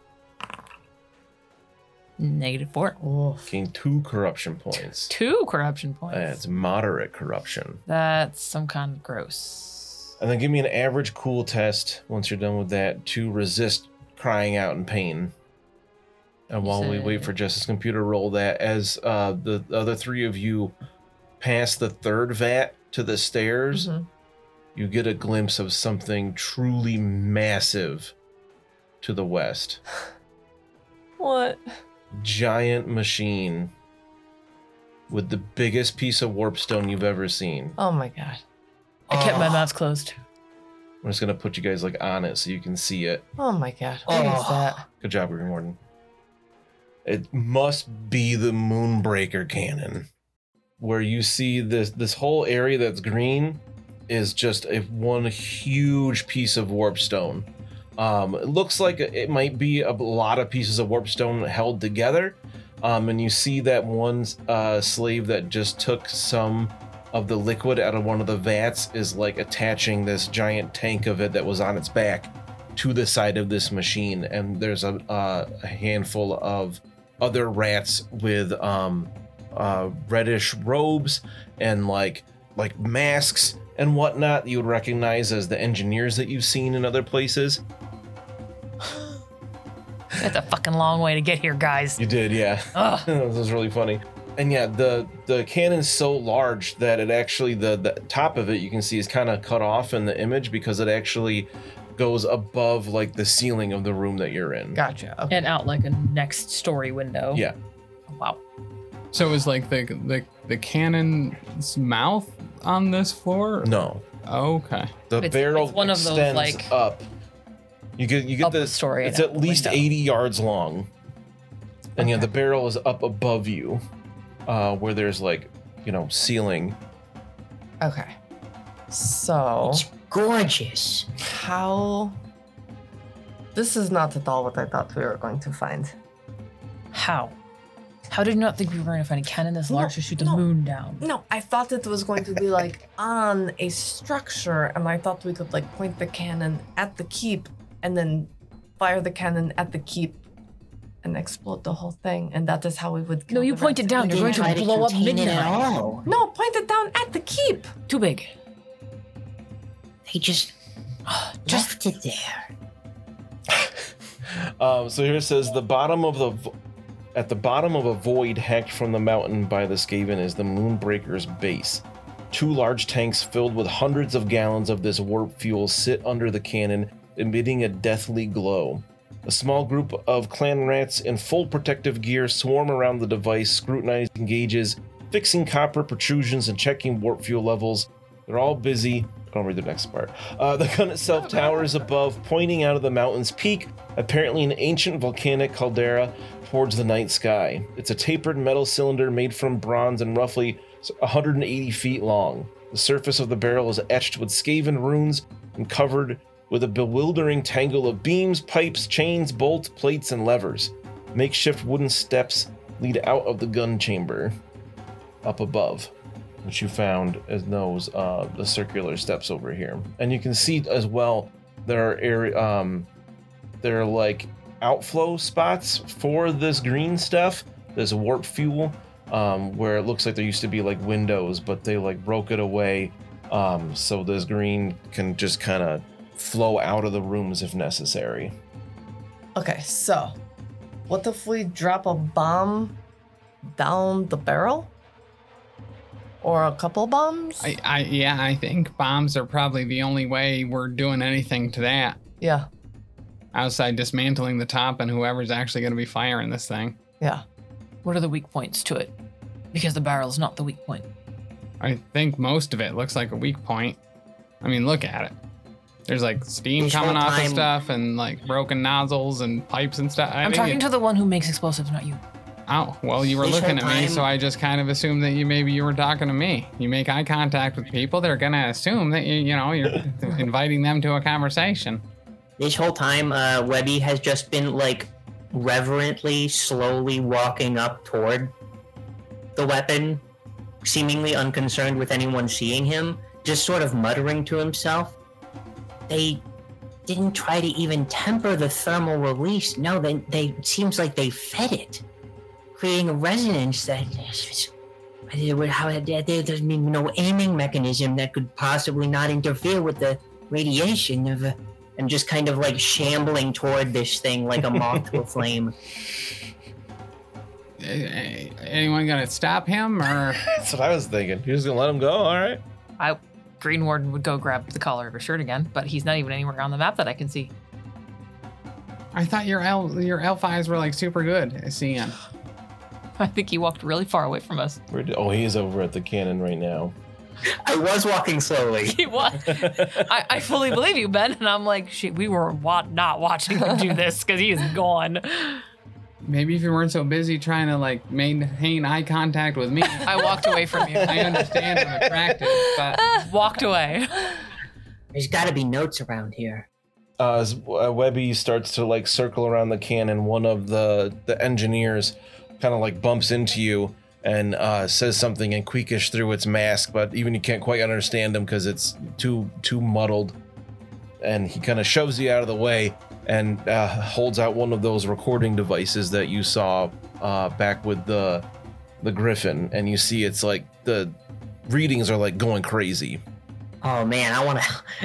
F: -4.
D: Oof.
E: Gain 2 corruption points.
F: 2 corruption points.
E: That's moderate corruption.
F: That's some kind of gross.
E: And then give me an average cool test once you're done with that to resist crying out in pain. And while we wait for Justice Computer to roll that, as the other 3 of you pass the 3rd vat to the stairs, you get a glimpse of something truly massive to the west.
D: What?
E: Giant machine with the biggest piece of warpstone you've ever seen.
D: Oh my god.
F: I kept my mouth closed.
E: I'm just gonna put you guys like on it so you can see it.
D: Oh my god. What is that?
E: Good job, Green Warden. It must be the Moonbreaker cannon, where you see this whole area that's green is just one huge piece of warpstone. It looks like it might be a lot of pieces of warpstone held together. And you see that one slave that just took some of the liquid out of one of the vats is like attaching this giant tank of it that was on its back to the side of this machine. And there's a handful of other rats with reddish robes and like masks and whatnot that you would recognize as the engineers that you've seen in other places.
F: That's a fucking long way to get here, guys.
E: You did, yeah.
F: Ugh.
E: That was really funny. And yeah, the cannon's so large that it actually, the top of it you can see is kind of cut off in the image because it actually goes above like the ceiling of the room that you're in.
D: Gotcha. Okay.
F: And out like a next story window.
E: Yeah.
F: Wow.
B: So is like the cannon's mouth on this floor?
E: No.
B: Oh, okay.
E: The
F: It's
E: barrel
F: one of those,
E: extends
F: like,
E: up. You get
F: up a
E: this
F: story
E: It's
F: and out
E: at
F: the
E: least
F: window.
E: 80 yards long. And yeah, the barrel is up above you, where there's like, ceiling.
D: Okay. So
C: It's gorgeous.
D: how? This is not at all what I thought we were going to find.
F: How? How did you not think we were going to find a cannon this large to shoot the
D: no.
F: moon down?
D: No, I thought it was going to be like on a structure, and I thought we could like point the cannon at the keep and then fire the cannon at the keep and explode the whole thing, and that is how we would kill
F: No, you
D: the
F: point it
D: rats.
F: down.
C: You
F: You're
C: didn't
F: going
C: try
F: to blow up
C: contain it at
F: midnight.
C: all.
D: No, point it down at the keep.
F: Too big.
C: They just left it there.
E: So here it says at the bottom of a void hacked from the mountain by the Skaven is the Moonbreaker's base. 2 large tanks filled with hundreds of gallons of this warp fuel sit under the cannon, emitting a deathly glow. A small group of clan rats in full protective gear swarm around the device, scrutinizing gauges, fixing copper protrusions, and checking warp fuel levels. They're all busy. I'll read the next part. The gun itself towers above, pointing out of the mountain's peak, apparently an ancient volcanic caldera towards the night sky. It's a tapered metal cylinder made from bronze and roughly 180 feet long. The surface of the barrel is etched with Skaven runes and covered with a bewildering tangle of beams, pipes, chains, bolts, plates, and levers. Makeshift wooden steps lead out of the gun chamber up above, which you found as those the circular steps over here. And you can see as well there are like outflow spots for this green stuff. There's a warp fuel where it looks like there used to be like windows, but they like broke it away so this green can just kind of flow out of the rooms if necessary.
D: Okay, so what if we drop a bomb down the barrel? Or a couple bombs?
B: I think bombs are probably the only way we're doing anything to that.
D: Yeah,
B: Outside dismantling the top and whoever's actually going to be firing this thing.
D: yeah.
F: What are the weak points to it? Because the barrel is not the weak point.
B: I think most of it looks like a weak point. I mean, look at it. There's like steam
C: This
B: coming
C: whole
B: off of
C: time-
B: stuff and like broken nozzles and pipes and stuff.
F: I'm talking to the one who makes explosives, not you.
B: Oh, well, you were
C: This
B: looking
C: whole
B: at me,
C: time-
B: so I just kind of assumed that maybe you were talking to me. You make eye contact with people, they're gonna assume that you're inviting them to a conversation.
C: This whole time, Webby has just been like reverently, slowly walking up toward the weapon, seemingly unconcerned with anyone seeing him, just sort of muttering to himself. They didn't try to even temper the thermal release. No, they it seems like they fed it, creating a resonance that there's no aiming mechanism that could possibly not interfere with the radiation of a. I'm just kind of like shambling toward this thing like a moth to a flame.
B: Anyone gonna stop him or?
E: That's what I was thinking. You're just gonna let him go? All right.
F: Green Warden would go grab the collar of his shirt again, but he's not even anywhere on the map that I can see.
B: I thought your elf eyes were like super good at seeing.
F: I think he walked really far away from us.
E: He's over at the cannon right now.
C: I was walking slowly.
F: He was. I fully believe you, Ben. And I'm like, shit, we were not watching him do this because he is gone.
B: Maybe if you weren't so busy trying to like maintain eye contact with me.
F: I walked away from you.
B: I understand I'm attractive, but
F: Walked away.
C: There's got to be notes around here.
E: As Webby starts to like circle around the cannon, one of the engineers kind of like bumps into you and says something in Queekish through its mask, but even you can't quite understand him because it's too muddled. And he kind of shoves you out of the way and holds out one of those recording devices that you saw back with the Griffin, and you see it's like the readings are like going crazy.
C: Oh man, I want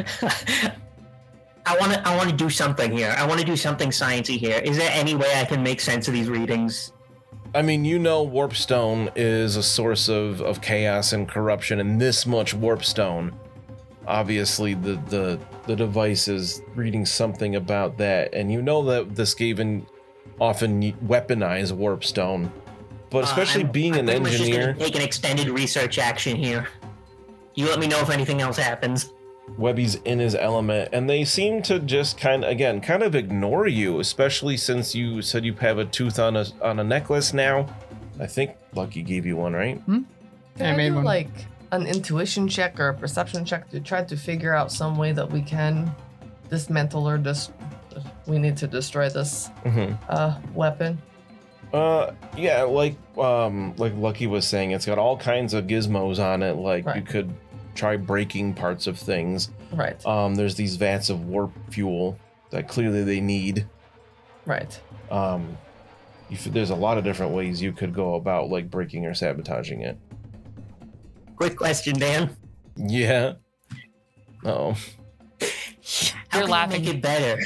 C: to do something here. I want to do something sciencey here. Is there any way I can make sense of these readings?
E: I mean, Warpstone is a source of chaos and corruption, and this much Warpstone, obviously the device is reading something about that, and that the Skaven often weaponize Warpstone, but especially being an
C: I'm just
E: engineer.
C: gonna take an extended research action here. You let me know if anything else happens.
E: Webby's in his element, and they seem to just kind of ignore you, especially since you said you have a tooth on a necklace now. I think Lucky gave you one, right?
D: Can
B: I
D: I
B: made
D: do
B: one.
D: like an intuition check or a perception check to try to figure out some way that we can dismantle or we need to destroy this weapon?
E: Yeah, like Lucky was saying, it's got all kinds of gizmos on it. Like you
D: Right.
E: could try breaking parts of things.
D: Right.
E: There's these vats of warp fuel that clearly they need.
D: Right.
E: There's a lot of different ways you could go about like breaking or sabotaging it.
C: Quick question, Dan.
E: Yeah. Oh.
C: How
F: You're
C: can
F: laughing.
C: I make it better?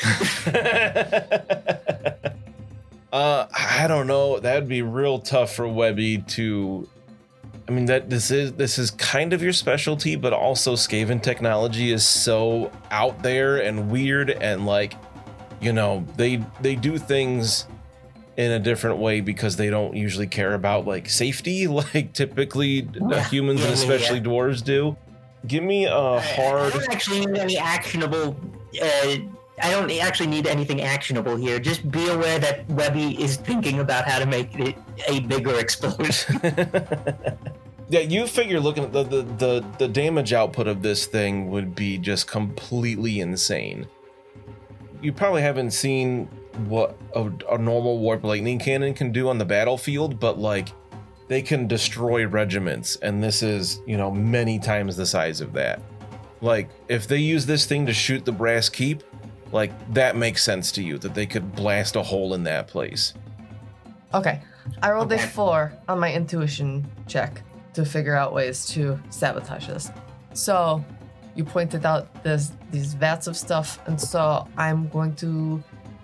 E: I don't know. That'd be real tough for Webby to. I mean, this is kind of your specialty, but also Skaven technology is so out there and weird, and like, they do things in a different way because they don't usually care about like safety, like typically humans and especially dwarves do. Give me a hard.
C: I don't actually need any actionable. I don't actually need anything actionable here. Just be aware that Webby is thinking about how to make it a bigger explosion.
E: Yeah, you figure looking at the damage output of this thing would be just completely insane. You probably haven't seen what a normal warp lightning cannon can do on the battlefield, but like they can destroy regiments, and this is, many times the size of that. Like if they use this thing to shoot the Brass Keep, like that makes sense to you that they could blast a hole in that place.
D: Okay. I rolled
C: Okay.
D: a 4 on my intuition check to figure out ways to sabotage this. So you pointed out these vats of stuff, and so I'm going to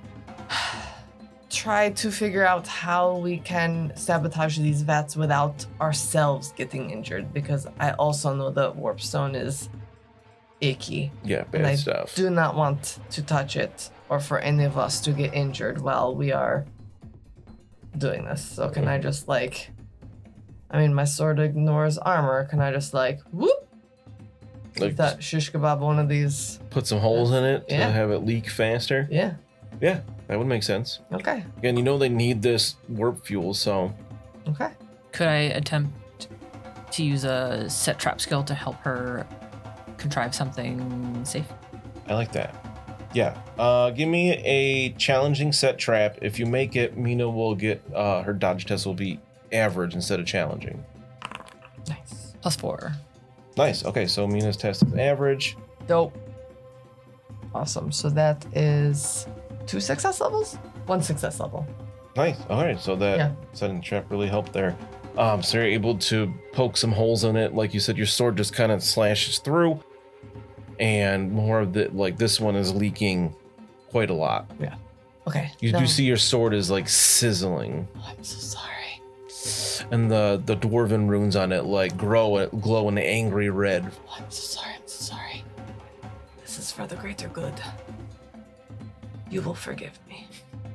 D: try to figure out how we can sabotage these vats without ourselves getting injured, because I also know that Warpstone is icky.
E: Yeah,
D: And
E: bad
D: I
E: stuff.
D: do not want to touch it or for any of us to get injured while we are doing this. So can I just I mean, my sword ignores armor. Can I just like whoop?
E: Like
D: That shish kebab one of these?
E: put some holes in it to
D: Yeah.
E: have it leak faster.
D: Yeah.
E: Yeah, that would make sense.
D: Okay.
E: And you know they need this warp fuel, so
D: Okay.
F: Could I attempt to use a set trap skill to help her contrive something safe?
E: I like that. Yeah. Give me a challenging set trap. If you make it, Mina will get her dodge test will be average instead of challenging.
D: Nice.
F: +4.
E: Nice. Okay, so Mina's test is average.
D: Dope. Awesome. So that is 2 success levels? 1 success level.
E: Nice. All right, so that
D: Yeah.
E: setting the trap really helped there. So you're able to poke some holes in it. Like you said, your sword just kind of slashes through, and more of the like this one is leaking quite a lot.
D: Okay.
E: You
D: now-
E: do see your sword is like sizzling,
D: Oh, I'm so sorry.
E: and the dwarven runes on it like glow an angry red.
D: Oh, I'm so sorry. I'm so sorry. This is for the greater good. You will forgive me.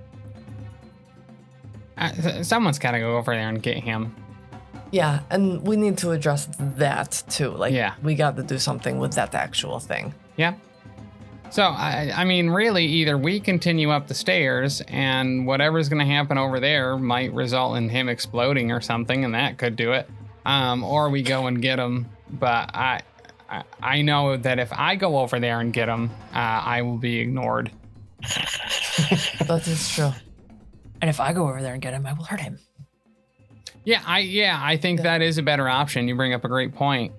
B: Someone's got to go over there and get him.
D: Yeah, and we need to address that too. Like,
B: Yeah.
D: we got to do something with that actual thing.
B: Yeah. So, I mean, really, either we continue up the stairs and whatever's going to happen over there might result in him exploding or something, and that could do it. Or we go and get him. But I know that if I go over there and get him, I will be ignored.
D: That is true.
F: And if I go over there and get him, I will hurt him.
B: Yeah, I think that is a better option. You bring up a great point.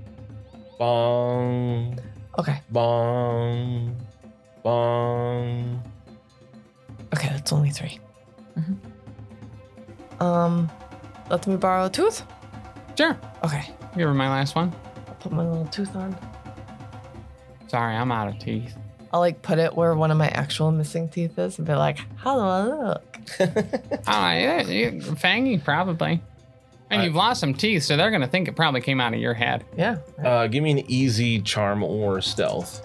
E: Bong,
D: Okay.
E: bong, bong.
D: Okay, that's only 3.
F: Mhm.
D: Let me borrow a tooth?
B: Sure.
D: Okay.
B: Give her my last one.
D: I'll put my little tooth on.
B: Sorry, I'm out of teeth.
D: I'll like put it where one of my actual missing teeth is and be like, how do I look?
B: Fangy, probably. And you've lost some teeth, so they're going to think it probably came out of your head.
D: Yeah.
E: Give me an easy charm or stealth.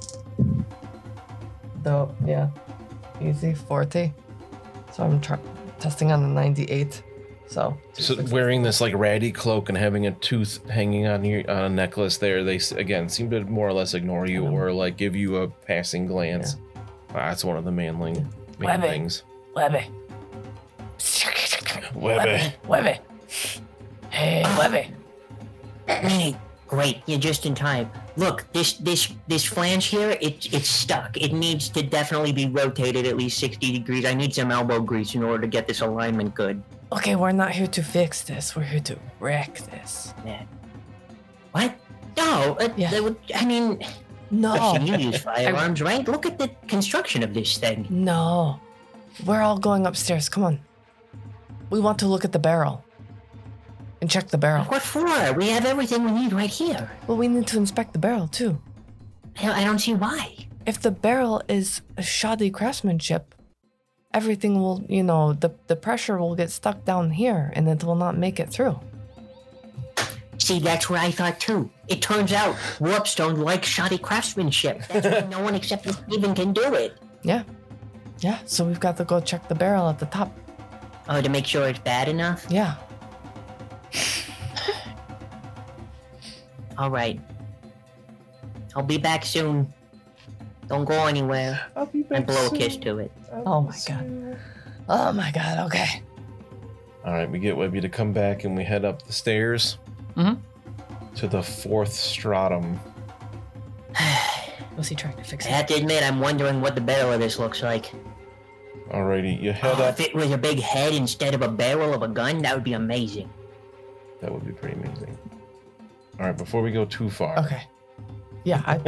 D: Dope. Yeah. Easy. 40. So I'm testing on the 98. So.
E: So wearing this like ratty cloak and having a tooth hanging on a necklace there, they again seem to more or less ignore you or like give you a passing glance. That's one of the main
F: Webby.
E: things.
F: Webby.
E: Webby.
F: Webby. Hey, Webby.
C: Great, you're just in time. Look, this flange here, it's stuck. It needs to definitely be rotated at least 60 degrees. I need some elbow grease in order to get this alignment good.
D: Okay, we're not here to fix this. We're here to wreck this.
C: Yeah. What? No,
D: Yeah.
C: I mean,
D: No.
C: I've seen you use firearms, right? Look at the construction of this thing.
D: No. We're all going upstairs. Come on. We want to look at the barrel. And check the barrel.
C: What for? We have everything we need right here.
D: Well, we need to inspect the barrel too.
C: I don't see why.
D: If the barrel is a shoddy craftsmanship, everything will, the pressure will get stuck down here and it will not make it through.
C: See, that's what I thought too. It turns out Warpstone likes shoddy craftsmanship. That's why no one except Steven can do it.
D: Yeah. Yeah, so we've got to go check the barrel at the top.
C: Oh, to make sure it's bad enough?
D: Yeah.
C: All right. I'll be back soon. Don't go anywhere.
E: I'll be back
C: And blow a
E: soon.
C: kiss to it.
D: Oh my god. Oh my god, okay.
E: All right, we get Webby to come back and we head up the stairs to the 4th stratum.
F: Was he trying to fix
C: I
F: it?
C: have to admit, I'm wondering what the barrel of this looks like.
E: Alrighty, you head
C: Oh,
E: up.
C: if it was a big head instead of a barrel of a gun, that would be amazing.
E: That would be pretty amazing. All right, before we go too far.
D: Okay. Yeah, I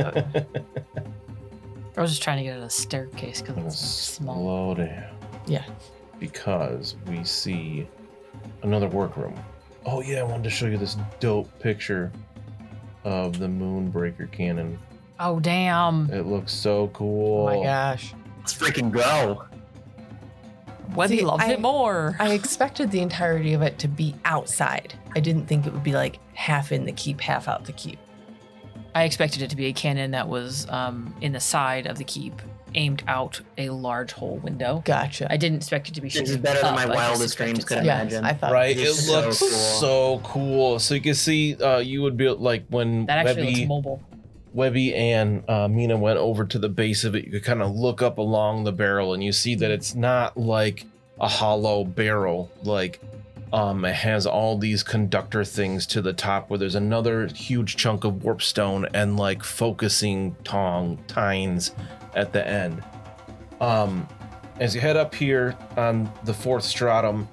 F: I was just trying to get at a staircase
E: I'm
F: because
E: gonna
F: it's small.
E: slow down
D: yeah.
E: because we see another workroom. Oh yeah, I wanted to show you this dope picture of the Moonbreaker cannon.
F: Oh, damn.
E: It looks so cool.
D: Oh my gosh.
C: Let's freaking go.
F: Webby
D: See,
F: loves
D: I-
F: it more.
D: I expected the entirety of it to be outside. I didn't think it would be like half in the keep, half out the keep.
F: I expected it to be a cannon that was in the side of the keep aimed out a large hole window.
D: Gotcha.
F: I didn't expect it to be
C: This is
F: shooting
C: better than
F: up.
C: my
F: I just
C: wildest dreams
F: expected
C: could
F: to-
C: imagine.
D: I thought.
E: Right,
C: This
E: it
C: is
E: looks
C: so cool.
E: so cool. So you can see, you would be like when
F: That actually looks mobile.
E: Webby and Mina went over to the base of it. You could kind of look up along the barrel, and you see that it's not like a hollow barrel. Like, it has all these conductor things to the top, where there's another huge chunk of warp stone and like focusing tines at the end. As you head up here on the fourth stratum,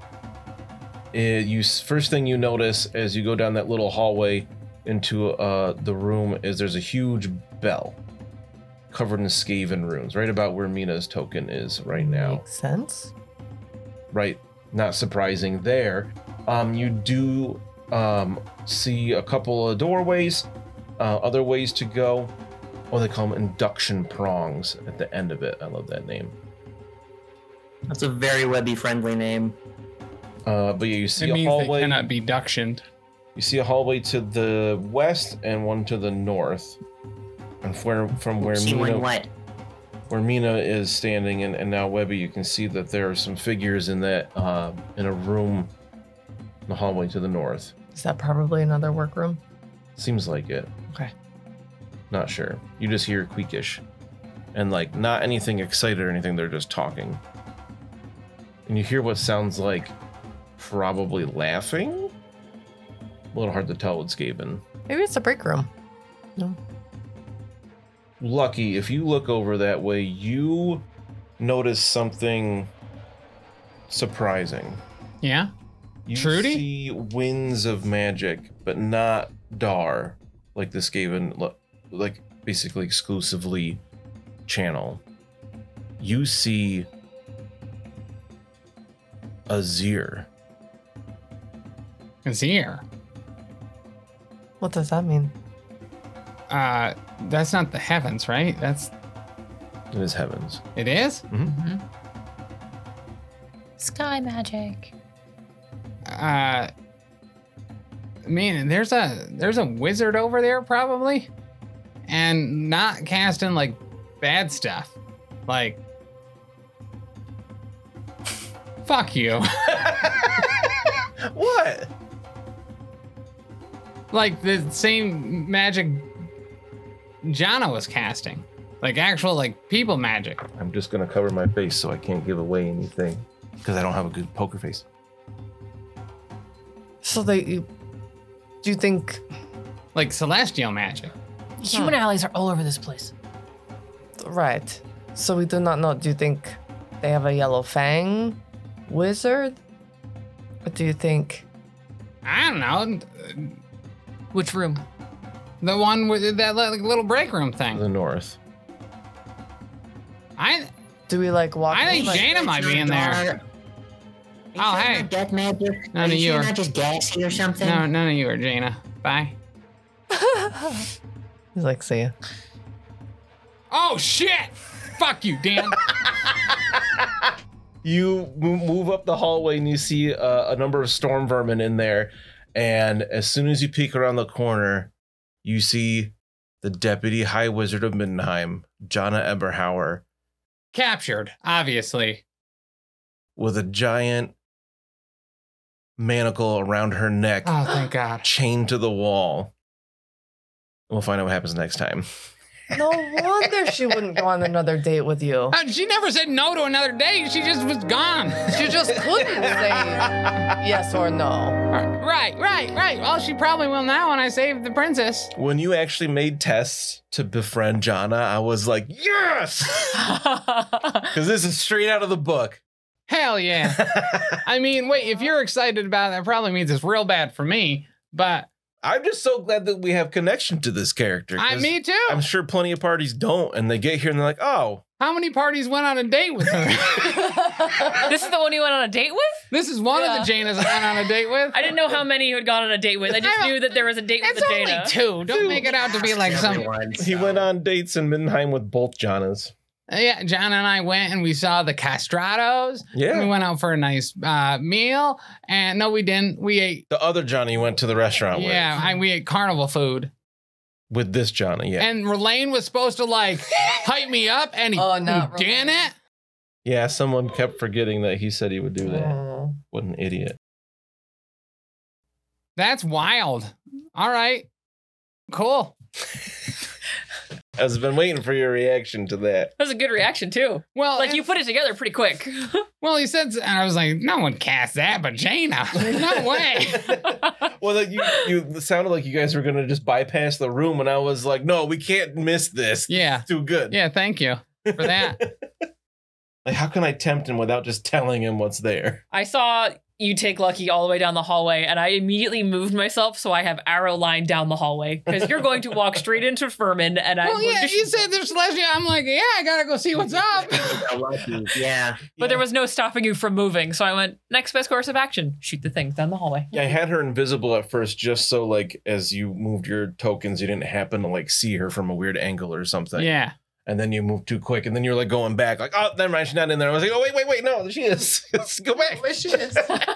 E: first thing you notice as you go down that little hallway into the room is there's a huge bell covered in Skaven runes, right about where Mina's token is right now.
D: Makes sense.
E: Right, not surprising there. You do see a couple of doorways, other ways to go. Oh, they call them induction prongs at the end of it. I love that name.
C: That's a very Webby-friendly name.
E: But yeah, you see
B: It
E: a
B: means
E: hallway.
B: they cannot be ductioned.
E: You see a hallway to the west and one to the north. And from where
C: See when
E: Mina,
C: what?
E: where Mina is standing and now Webby, you can see that there are some figures in that in a room in the hallway to the north.
D: Is that probably another workroom?
E: Seems like it.
D: Okay.
E: Not sure. You just hear Queakish. And like not anything excited or anything, they're just talking. And you hear what sounds like probably laughing. A little hard to tell with Skaven.
D: Maybe it's a break room. No.
E: Lucky, if you look over that way, you notice something surprising.
B: Yeah.
E: You
B: Trudy?
E: see winds of magic, but not Dar, like the Skaven, like basically exclusively channel. You see Azir.
B: It's here.
D: What does that mean?
B: That's not the heavens, right?
E: It is heavens.
B: It is?
F: Sky magic.
B: Man, there's a wizard over there probably, and not casting like bad stuff, like fuck you.
E: What?
B: Like the same magic Jana was casting, like actual like people magic.
E: I'm just gonna cover my face so I can't give away anything because I don't have a good poker face.
D: So do you think?
B: Like celestial magic.
F: Human allies are all over this place.
D: Right. So we do not know. Do you think they have a yellow fang wizard? What do you think?
B: I don't know.
F: Which room?
B: The one with that like, little break room thing.
E: The north.
D: Do we like walk?
B: I
D: in,
B: think
D: like,
B: Jaina might be in there. Oh, hey.
C: Death magic?
B: None of you
C: Are
B: are.
C: you not just gassy or something?
B: No, none of you are Jaina. Bye.
D: He's like, see ya.
B: Oh shit! Fuck you, Dan.
E: You move up the hallway and you see a number of storm vermin in there. And as soon as you peek around the corner, you see the Deputy High Wizard of Middenheim, Jana Eberhauer,
B: Captured, obviously.
E: with a giant manacle around her neck,
B: Oh, thank God.
E: chained to the wall. We'll find out what happens next time.
D: No wonder she wouldn't go on another date with you.
B: She never said no to another date. She just was gone.
D: She just couldn't say yes or no.
B: Right. Well, she probably will now when I save the princess.
E: When you actually made tests to befriend Jana, I was like, yes! Because this is straight out of the book.
B: Hell yeah. I mean, wait, if you're excited about it, that probably means it's real bad for me. But
E: I'm just so glad that we have connection to this character. 'cause
B: me too.
E: I'm sure plenty of parties don't, and they get here and they're like, oh,
B: How many parties went on a date with her?
F: This is the one you went on a date with?
B: This is one of the Janas I went on a date with.
F: I didn't know how many you had gone on a date with. I just knew that there was a date with
B: It's
F: a
B: only
F: Jaina.
B: two. Don't make it out to be like some.
C: Everyone,
E: he
C: so.
E: went on dates in Middenheim with both Janas.
B: Yeah, John and I went and we saw the castrados.
E: Yeah.
B: We went out for a nice meal. And no, we didn't. We ate.
E: The other Johnny you went to the restaurant with.
B: Yeah, we ate carnival food.
E: With this Johnny, yeah.
B: And Relaine was supposed to like hype me up, and he
D: not
B: didn't it.
E: Yeah, someone kept forgetting that he said he would do that.
D: Oh.
E: What an idiot.
B: That's wild. All right, cool.
E: I've been waiting for your reaction to that.
F: That was a good reaction too.
B: Well,
F: Like you put it together pretty quick.
B: Well, he said, and I was like, no one cast that, but Jaina. No way.
E: Well, like you it sounded like you guys were gonna just bypass the room, and I was like, no, we can't miss this.
B: Yeah.
E: It's too good.
B: Yeah. Thank you for that.
E: Like, how can I tempt him without just telling him what's there?
F: I saw you take Lucky all the way down the hallway, and I immediately moved myself so I have arrow line down the hallway because you're going to walk straight into Furman, and
B: Well, yeah, you said there's Celestia. I'm like, yeah, I gotta go see what's up.
C: Yeah.
F: But there was no stopping you from moving, so I went next best course of action: shoot the things down the hallway.
E: Yeah, I had her invisible at first just so, like, as you moved your tokens, you didn't happen to, like, see her from a weird angle or something.
B: Yeah.
E: And then you moved too quick, and then you're, like, going back, like, oh, never mind, she's not in there. I was like, oh, wait, no, she is. Let's go back.
D: Where she is.